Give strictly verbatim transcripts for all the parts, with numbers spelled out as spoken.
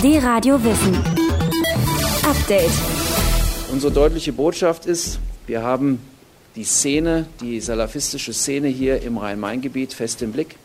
D-Radio Wissen. Update. Unsere deutliche Botschaft ist, wir haben die Szene, die salafistische Szene hier im Rhein-Main-Gebiet fest im Blick.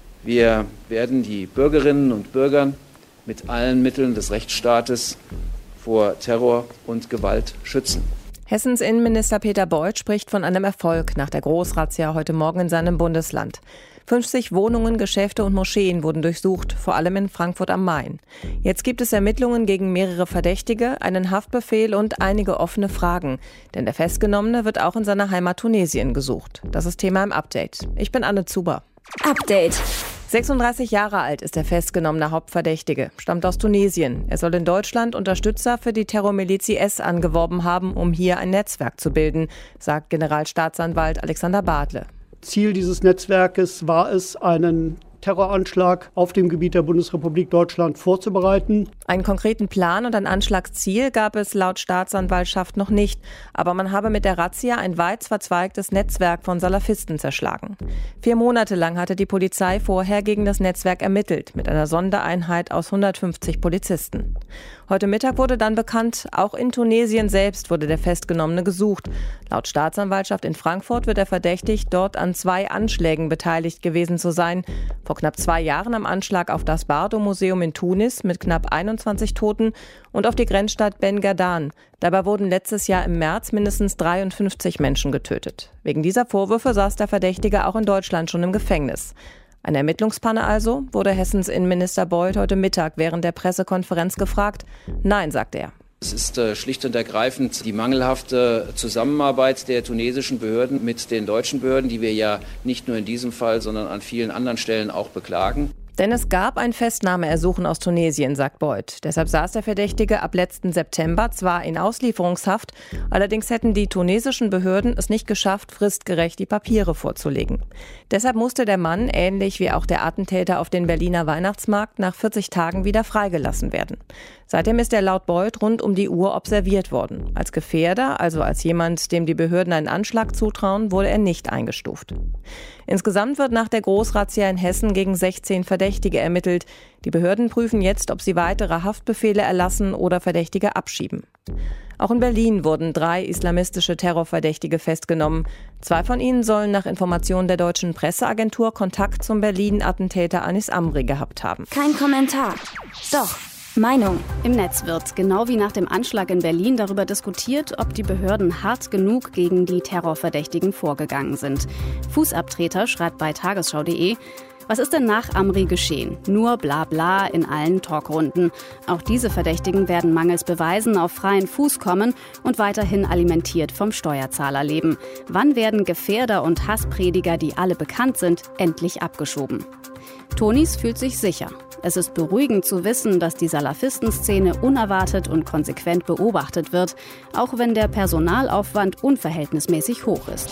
Wir werden die Bürgerinnen und Bürger mit allen Mitteln des Rechtsstaates vor Terror und Gewalt schützen. Hessens Innenminister Peter Beuth spricht von einem Erfolg nach der Großrazzia heute Morgen in seinem Bundesland. fünfzig Wohnungen, Geschäfte und Moscheen wurden durchsucht, vor allem in Frankfurt am Main. Jetzt gibt es Ermittlungen gegen mehrere Verdächtige, einen Haftbefehl und einige offene Fragen. Denn der Festgenommene wird auch in seiner Heimat Tunesien gesucht. Das ist Thema im Update. Ich bin Anne Zuber. Update. sechsunddreißig Jahre alt ist der festgenommene Hauptverdächtige, stammt aus Tunesien. Er soll in Deutschland Unterstützer für die Terrormiliz I S angeworben haben, um hier ein Netzwerk zu bilden, sagt Generalstaatsanwalt Alexander Badle. Ziel dieses Netzwerkes war es, einen Terroranschlag auf dem Gebiet der Bundesrepublik Deutschland vorzubereiten. Einen konkreten Plan und ein Anschlagsziel gab es laut Staatsanwaltschaft noch nicht. Aber man habe mit der Razzia ein weit verzweigtes Netzwerk von Salafisten zerschlagen. Vier Monate lang hatte die Polizei vorher gegen das Netzwerk ermittelt, mit einer Sondereinheit aus hundertfünfzig Polizisten. Heute Mittag wurde dann bekannt, auch in Tunesien selbst wurde der Festgenommene gesucht. Laut Staatsanwaltschaft in Frankfurt wird er verdächtigt, dort an zwei Anschlägen beteiligt gewesen zu sein. Vor knapp zwei Jahren am Anschlag auf das Bardo-Museum in Tunis mit knapp einundzwanzig Toten und auf die Grenzstadt Ben Gadan. Dabei wurden letztes Jahr im März mindestens dreiundfünfzig Menschen getötet. Wegen dieser Vorwürfe saß der Verdächtige auch in Deutschland schon im Gefängnis. Eine Ermittlungspanne also, wurde Hessens Innenminister Beuth heute Mittag während der Pressekonferenz gefragt. Nein, sagte er. Es ist äh, schlicht und ergreifend die mangelhafte Zusammenarbeit der tunesischen Behörden mit den deutschen Behörden, die wir ja nicht nur in diesem Fall, sondern an vielen anderen Stellen auch beklagen. Denn es gab ein Festnahmeersuchen aus Tunesien, sagt Beuth. Deshalb saß der Verdächtige ab letzten September zwar in Auslieferungshaft, allerdings hätten die tunesischen Behörden es nicht geschafft, fristgerecht die Papiere vorzulegen. Deshalb musste der Mann, ähnlich wie auch der Attentäter auf den Berliner Weihnachtsmarkt, nach vierzig Tagen wieder freigelassen werden. Seitdem ist er laut Beuth rund um die Uhr observiert worden. Als Gefährder, also als jemand, dem die Behörden einen Anschlag zutrauen, wurde er nicht eingestuft. Insgesamt wird nach der Großrazzia in Hessen gegen sechzehn Verdächtige ermittelt. Die Behörden prüfen jetzt, ob sie weitere Haftbefehle erlassen oder Verdächtige abschieben. Auch in Berlin wurden drei islamistische Terrorverdächtige festgenommen. Zwei von ihnen sollen nach Informationen der deutschen Presseagentur Kontakt zum Berlin-Attentäter Anis Amri gehabt haben. Kein Kommentar. Doch. Meinung. Im Netz wird, genau wie nach dem Anschlag in Berlin, darüber diskutiert, ob die Behörden hart genug gegen die Terrorverdächtigen vorgegangen sind. Fußabtreter schreibt bei tagesschau punkt de: Was ist denn nach Amri geschehen? Nur bla bla in allen Talkrunden. Auch diese Verdächtigen werden mangels Beweisen auf freien Fuß kommen und weiterhin alimentiert vom Steuerzahler leben. Wann werden Gefährder und Hassprediger, die alle bekannt sind, endlich abgeschoben? Tonis fühlt sich sicher. Es ist beruhigend zu wissen, dass die Salafistenszene unerwartet und konsequent beobachtet wird, auch wenn der Personalaufwand unverhältnismäßig hoch ist.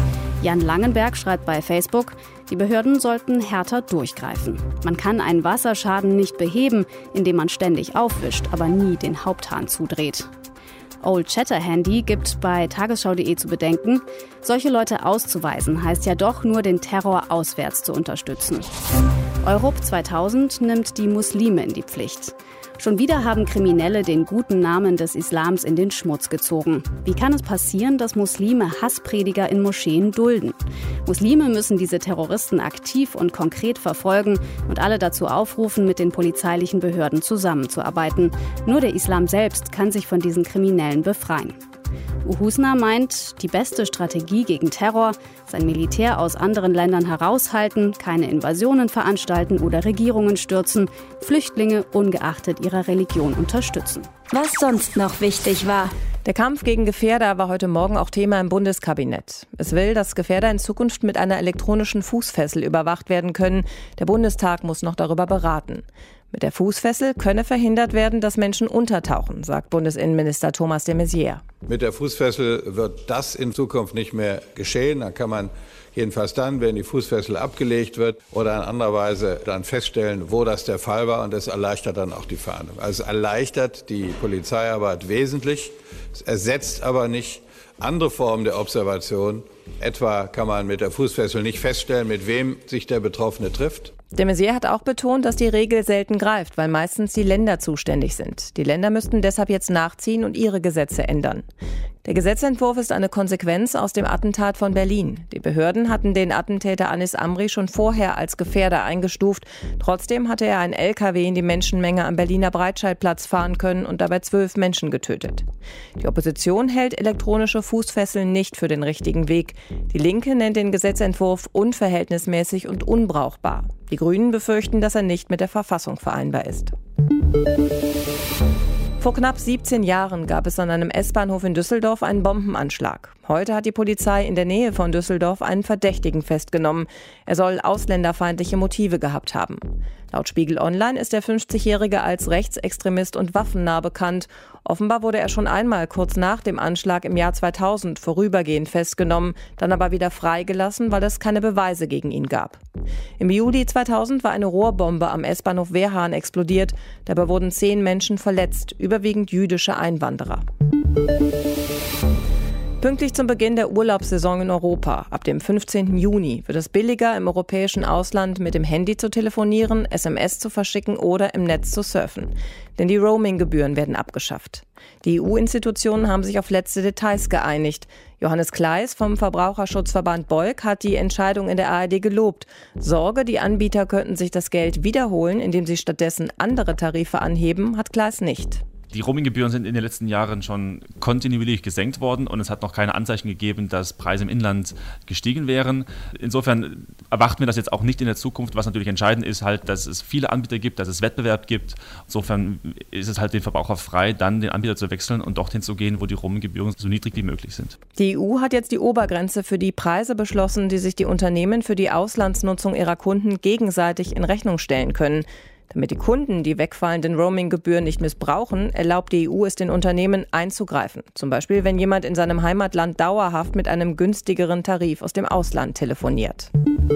Jan Langenberg schreibt bei Facebook, die Behörden sollten härter durchgreifen. Man kann einen Wasserschaden nicht beheben, indem man ständig aufwischt, aber nie den Haupthahn zudreht. Old Shatterhandy gibt bei tagesschau punkt de zu bedenken, solche Leute auszuweisen, heißt ja doch nur, den Terror auswärts zu unterstützen. Europe zweitausend nimmt die Muslime in die Pflicht. Schon wieder haben Kriminelle den guten Namen des Islams in den Schmutz gezogen. Wie kann es passieren, dass Muslime Hassprediger in Moscheen dulden? Muslime müssen diese Terroristen aktiv und konkret verfolgen und alle dazu aufrufen, mit den polizeilichen Behörden zusammenzuarbeiten. Nur der Islam selbst kann sich von diesen Kriminellen befreien. Uhusna meint, die beste Strategie gegen Terror, sein Militär aus anderen Ländern heraushalten, keine Invasionen veranstalten oder Regierungen stürzen, Flüchtlinge ungeachtet ihrer Religion unterstützen. Was sonst noch wichtig war. Der Kampf gegen Gefährder war heute Morgen auch Thema im Bundeskabinett. Es will, dass Gefährder in Zukunft mit einer elektronischen Fußfessel überwacht werden können. Der Bundestag muss noch darüber beraten. Mit der Fußfessel könne verhindert werden, dass Menschen untertauchen, sagt Bundesinnenminister Thomas de Maizière. Mit der Fußfessel wird das in Zukunft nicht mehr geschehen. Da kann man jedenfalls dann, wenn die Fußfessel abgelegt wird oder in anderer Weise dann feststellen, wo das der Fall war. Und das erleichtert dann auch die Fahndung. Also es erleichtert die Polizeiarbeit wesentlich. Es ersetzt aber nicht andere Formen der Observation. Etwa kann man mit der Fußfessel nicht feststellen, mit wem sich der Betroffene trifft. De Maizière hat auch betont, dass die Regel selten greift, weil meistens die Länder zuständig sind. Die Länder müssten deshalb jetzt nachziehen und ihre Gesetze ändern. Der Gesetzentwurf ist eine Konsequenz aus dem Attentat von Berlin. Die Behörden hatten den Attentäter Anis Amri schon vorher als Gefährder eingestuft. Trotzdem hatte er einen L K W in die Menschenmenge am Berliner Breitscheidplatz fahren können und dabei zwölf Menschen getötet. Die Opposition hält elektronische Fußfesseln nicht für den richtigen Weg. Die Linke nennt den Gesetzentwurf unverhältnismäßig und unbrauchbar. Die Grünen befürchten, dass er nicht mit der Verfassung vereinbar ist. Vor knapp siebzehn Jahren gab es an einem S-Bahnhof in Düsseldorf einen Bombenanschlag. Heute hat die Polizei in der Nähe von Düsseldorf einen Verdächtigen festgenommen. Er soll ausländerfeindliche Motive gehabt haben. Laut Spiegel Online ist der fünfzigjährige als Rechtsextremist und waffennah bekannt. Offenbar wurde er schon einmal kurz nach dem Anschlag im Jahr zweitausend vorübergehend festgenommen, dann aber wieder freigelassen, weil es keine Beweise gegen ihn gab. Im Juli zweitausend war eine Rohrbombe am S-Bahnhof Wehrhahn explodiert. Dabei wurden zehn Menschen verletzt, überwiegend jüdische Einwanderer. Pünktlich zum Beginn der Urlaubssaison in Europa, ab dem fünfzehnten Juni, wird es billiger, im europäischen Ausland mit dem Handy zu telefonieren, S M S zu verschicken oder im Netz zu surfen. Denn die Roaming-Gebühren werden abgeschafft. Die E U-Institutionen haben sich auf letzte Details geeinigt. Johannes Kleis vom Verbraucherschutzverband Beug hat die Entscheidung in der A R D gelobt. Sorge, die Anbieter könnten sich das Geld wiederholen, indem sie stattdessen andere Tarife anheben, hat Kleis nicht. Die Roaminggebühren sind in den letzten Jahren schon kontinuierlich gesenkt worden und es hat noch keine Anzeichen gegeben, dass Preise im Inland gestiegen wären. Insofern erwarten wir das jetzt auch nicht in der Zukunft. Was natürlich entscheidend ist, halt, dass es viele Anbieter gibt, dass es Wettbewerb gibt. Insofern ist es halt den Verbraucher frei, dann den Anbieter zu wechseln und dorthin zu gehen, wo die Roaminggebühren so niedrig wie möglich sind. Die E U hat jetzt die Obergrenze für die Preise beschlossen, die sich die Unternehmen für die Auslandsnutzung ihrer Kunden gegenseitig in Rechnung stellen können. Damit die Kunden die wegfallenden Roaming-Gebühren nicht missbrauchen, erlaubt die E U es den Unternehmen einzugreifen. Zum Beispiel, wenn jemand in seinem Heimatland dauerhaft mit einem günstigeren Tarif aus dem Ausland telefoniert.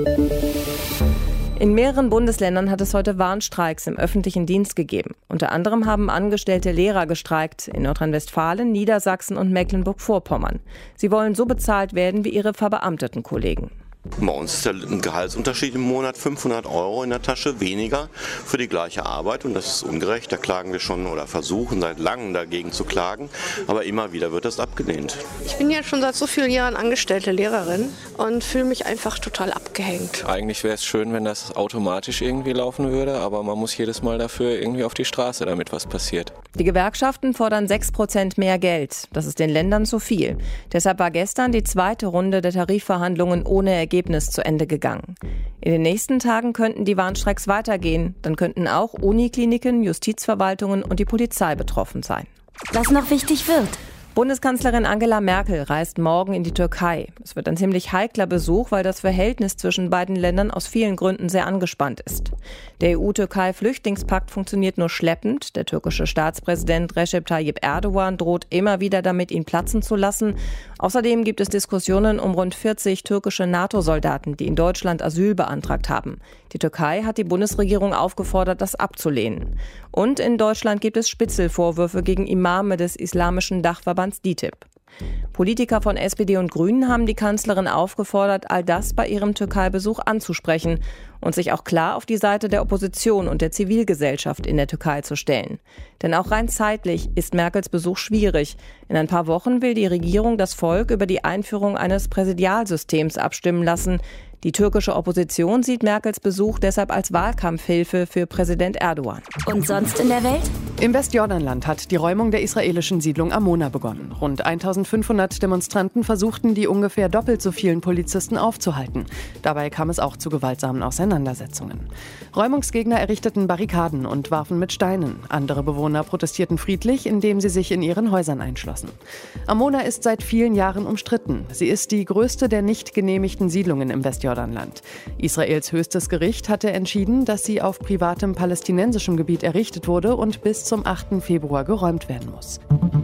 In mehreren Bundesländern hat es heute Warnstreiks im öffentlichen Dienst gegeben. Unter anderem haben angestellte Lehrer gestreikt in Nordrhein-Westfalen, Niedersachsen und Mecklenburg-Vorpommern. Sie wollen so bezahlt werden wie ihre verbeamteten Kollegen. Bei uns ist der Gehaltsunterschied im Monat fünfhundert Euro in der Tasche weniger für die gleiche Arbeit und das ist ungerecht. Da klagen wir schon oder versuchen seit langem dagegen zu klagen, aber immer wieder wird das abgelehnt. Ich bin ja schon seit so vielen Jahren angestellte Lehrerin und fühle mich einfach total abgehängt. Eigentlich wäre es schön, wenn das automatisch irgendwie laufen würde, aber man muss jedes Mal dafür irgendwie auf die Straße, damit was passiert. Die Gewerkschaften fordern sechs Prozent mehr Geld. Das ist den Ländern zu viel. Deshalb war gestern die zweite Runde der Tarifverhandlungen ohne Ergebnis Ergebnis zu Ende gegangen. In den nächsten Tagen könnten die Warnstreiks weitergehen. Dann könnten auch Unikliniken, Justizverwaltungen und die Polizei betroffen sein. Was noch wichtig wird. Bundeskanzlerin Angela Merkel reist morgen in die Türkei. Es wird ein ziemlich heikler Besuch, weil das Verhältnis zwischen beiden Ländern aus vielen Gründen sehr angespannt ist. Der E U-Türkei-Flüchtlingspakt funktioniert nur schleppend. Der türkische Staatspräsident Recep Tayyip Erdogan droht immer wieder damit, ihn platzen zu lassen. Außerdem gibt es Diskussionen um rund vierzig türkische NATO-Soldaten, die in Deutschland Asyl beantragt haben. Die Türkei hat die Bundesregierung aufgefordert, das abzulehnen. Und in Deutschland gibt es Spitzelvorwürfe gegen Imame des islamischen Dachverbands D I T I B. Politiker von S P D und Grünen haben die Kanzlerin aufgefordert, all das bei ihrem Türkei-Besuch anzusprechen und sich auch klar auf die Seite der Opposition und der Zivilgesellschaft in der Türkei zu stellen. Denn auch rein zeitlich ist Merkels Besuch schwierig. In ein paar Wochen will die Regierung das Volk über die Einführung eines Präsidialsystems abstimmen lassen. Die türkische Opposition sieht Merkels Besuch deshalb als Wahlkampfhilfe für Präsident Erdogan. Und sonst in der Welt? Im Westjordanland hat die Räumung der israelischen Siedlung Amona begonnen. Rund eintausendfünfhundert Demonstranten versuchten, die ungefähr doppelt so vielen Polizisten aufzuhalten. Dabei kam es auch zu gewaltsamen Auseinandersetzungen. Räumungsgegner errichteten Barrikaden und warfen mit Steinen. Andere Bewohner protestierten friedlich, indem sie sich in ihren Häusern einschlossen. Amona ist seit vielen Jahren umstritten. Sie ist die größte der nicht genehmigten Siedlungen im Westjordanland. Israels höchstes Gericht hatte entschieden, dass sie auf privatem palästinensischem Gebiet errichtet wurde und bis zum achten Februar geräumt werden muss.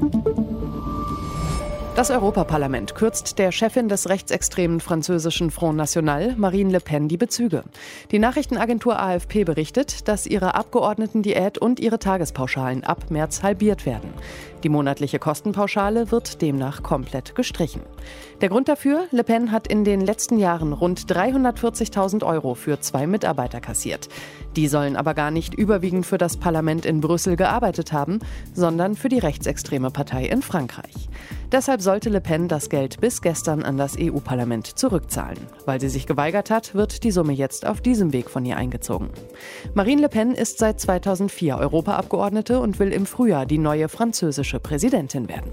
Das Europaparlament kürzt der Chefin des rechtsextremen französischen Front National, Marine Le Pen, die Bezüge. Die Nachrichtenagentur A F P berichtet, dass ihre Abgeordnetendiät und ihre Tagespauschalen ab März halbiert werden. Die monatliche Kostenpauschale wird demnach komplett gestrichen. Der Grund dafür: Le Pen hat in den letzten Jahren rund dreihundertvierzigtausend Euro für zwei Mitarbeiter kassiert. Die sollen aber gar nicht überwiegend für das Parlament in Brüssel gearbeitet haben, sondern für die rechtsextreme Partei in Frankreich. Deshalb sollte Le Pen das Geld bis gestern an das E U-Parlament zurückzahlen. Weil sie sich geweigert hat, wird die Summe jetzt auf diesem Weg von ihr eingezogen. Marine Le Pen ist seit zweitausendvier Europaabgeordnete und will im Frühjahr die neue französische Präsidentin werden.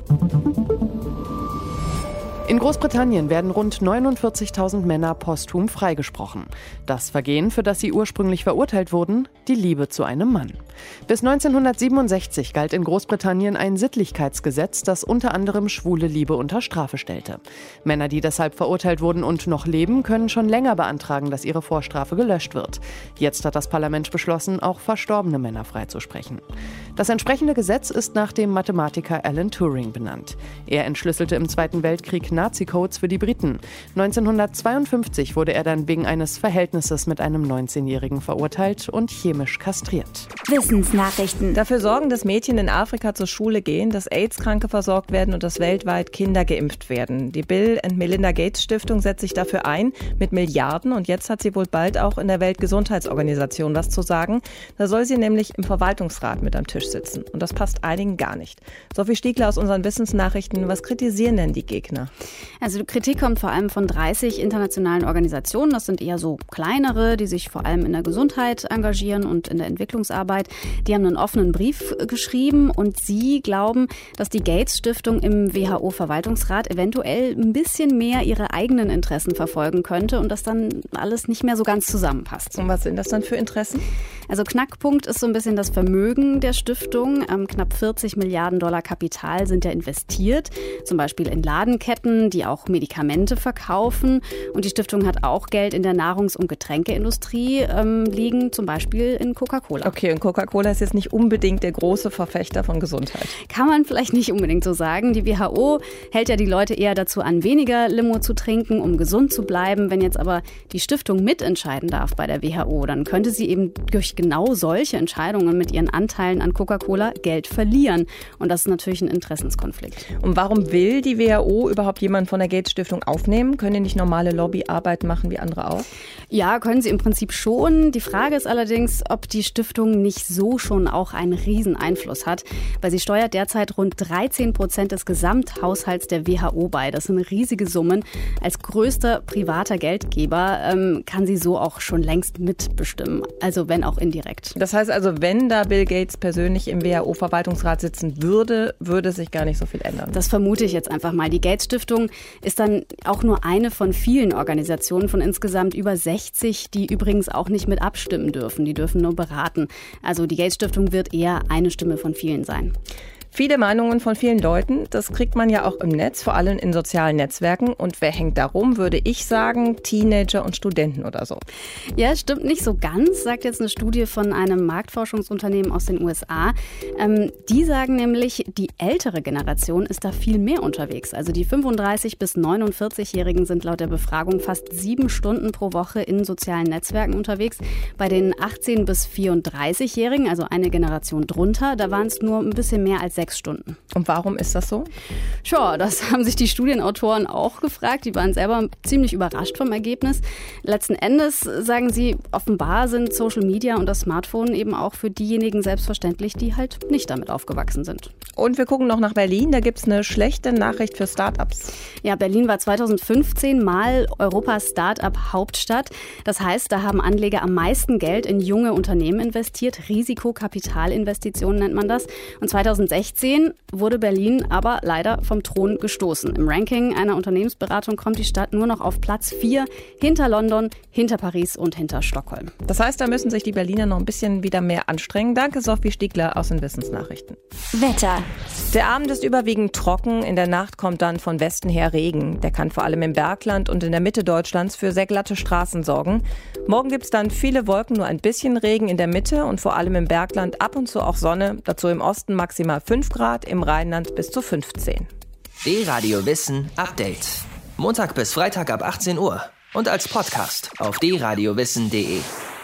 In Großbritannien werden rund neunundvierzigtausend Männer posthum freigesprochen. Das Vergehen, für das sie ursprünglich verurteilt wurden: die Liebe zu einem Mann. Bis neunzehnhundertsiebenundsechzig galt in Großbritannien ein Sittlichkeitsgesetz, das unter anderem schwule Liebe unter Strafe stellte. Männer, die deshalb verurteilt wurden und noch leben, können schon länger beantragen, dass ihre Vorstrafe gelöscht wird. Jetzt hat das Parlament beschlossen, auch verstorbene Männer freizusprechen. Das entsprechende Gesetz ist nach dem Mathematiker Alan Turing benannt. Er entschlüsselte im Zweiten Weltkrieg Nazi-Codes für die Briten. neunzehnhundertzweiundfünfzig wurde er dann wegen eines Verhältnisses mit einem neunzehnjährigen verurteilt und chemisch kastriert. Wissensnachrichten. Dafür sorgen, dass Mädchen in Afrika zur Schule gehen, dass AIDS-Kranke versorgt werden und dass weltweit Kinder geimpft werden. Die Bill and Melinda Gates Stiftung setzt sich dafür ein mit Milliarden, und jetzt hat sie wohl bald auch in der Weltgesundheitsorganisation was zu sagen. Da soll sie nämlich im Verwaltungsrat mit am Tisch sitzen. Und das passt einigen gar nicht. Sophie Stiegler aus unseren Wissensnachrichten: Was kritisieren denn die Gegner? Also die Kritik kommt vor allem von dreißig internationalen Organisationen. Das sind eher so kleinere, die sich vor allem in der Gesundheit engagieren und in der Entwicklungsarbeit. Die haben einen offenen Brief geschrieben und sie glauben, dass die Gates-Stiftung im W H O-Verwaltungsrat eventuell ein bisschen mehr ihre eigenen Interessen verfolgen könnte und dass dann alles nicht mehr so ganz zusammenpasst. Und was sind das dann für Interessen? Also Knackpunkt ist so ein bisschen das Vermögen der Stiftung. Ähm, knapp vierzig Milliarden Dollar Kapital sind ja investiert, zum Beispiel in Ladenketten, die auch Medikamente verkaufen. Und die Stiftung hat auch Geld in der Nahrungs- und Getränkeindustrie ähm, liegen, zum Beispiel in Coca-Cola. Okay, und Coca-Cola ist jetzt nicht unbedingt der große Verfechter von Gesundheit. Kann man vielleicht nicht unbedingt so sagen. Die W H O hält ja die Leute eher dazu an, weniger Limo zu trinken, um gesund zu bleiben. Wenn jetzt aber die Stiftung mitentscheiden darf bei der W H O, dann könnte sie eben durch genau solche Entscheidungen mit ihren Anteilen an Coca-Cola Geld verlieren. Und das ist natürlich ein Interessenskonflikt. Und warum will die W H O überhaupt jemanden von der Gates-Stiftung aufnehmen? Können die nicht normale Lobbyarbeit machen wie andere auch? Ja, können sie im Prinzip schon. Die Frage ist allerdings, ob die Stiftung nicht so schon auch einen riesen Einfluss hat, weil sie steuert derzeit rund dreizehn Prozent des Gesamthaushalts der W H O bei. Das sind riesige Summen. Als größter privater Geldgeber ähm, kann sie so auch schon längst mitbestimmen, also wenn auch indirekt. Das heißt also, wenn da Bill Gates persönlich im W H O-Verwaltungsrat sitzen würde, würde sich gar nicht so viel ändern. Das vermute ich jetzt einfach mal. Die Gates-Stiftung ist dann auch nur eine von vielen Organisationen von insgesamt über sechzig, die übrigens auch nicht mit abstimmen dürfen. Die dürfen nur beraten. Also die Gates-Stiftung wird eher eine Stimme von vielen sein. Viele Meinungen von vielen Leuten, das kriegt man ja auch im Netz, vor allem in sozialen Netzwerken. Und wer hängt da rum, würde ich sagen, Teenager und Studenten oder so. Ja, stimmt nicht so ganz, sagt jetzt eine Studie von einem Marktforschungsunternehmen aus den U S A. Ähm, die sagen nämlich, die ältere Generation ist da viel mehr unterwegs. Also die fünfunddreißig- bis neunundvierzig-Jährigen sind laut der Befragung fast sieben Stunden pro Woche in sozialen Netzwerken unterwegs. Bei den achtzehn- bis vierunddreißig-Jährigen, also eine Generation drunter, da waren es nur ein bisschen mehr als sechs Stunden. Und warum ist das so? Tja, das haben sich die Studienautoren auch gefragt. Die waren selber ziemlich überrascht vom Ergebnis. Letzten Endes sagen sie, offenbar sind Social Media und das Smartphone eben auch für diejenigen selbstverständlich, die halt nicht damit aufgewachsen sind. Und wir gucken noch nach Berlin. Da gibt es eine schlechte Nachricht für Start-ups. Ja, Berlin war zweitausendfünfzehn mal Europas Start-up-Hauptstadt. Das heißt, da haben Anleger am meisten Geld in junge Unternehmen investiert. Risikokapitalinvestitionen nennt man das. Und zweitausendsechzehn wurde Berlin aber leider vom Thron gestoßen. Im Ranking einer Unternehmensberatung kommt die Stadt nur noch auf Platz vier, hinter London, hinter Paris und hinter Stockholm. Das heißt, da müssen sich die Berliner noch ein bisschen wieder mehr anstrengen. Danke, Sophie Stiegler aus den Wissensnachrichten. Wetter. Der Abend ist überwiegend trocken. In der Nacht kommt dann von Westen her Regen. Der kann vor allem im Bergland und in der Mitte Deutschlands für sehr glatte Straßen sorgen. Morgen gibt es dann viele Wolken, nur ein bisschen Regen in der Mitte und vor allem im Bergland ab und zu auch Sonne. Dazu im Osten maximal fünf Grad, im Rheinland bis zu fünfzehn. D-Radio Wissen Update. Montag bis Freitag ab achtzehn Uhr und als Podcast auf d radio wissen punkt de.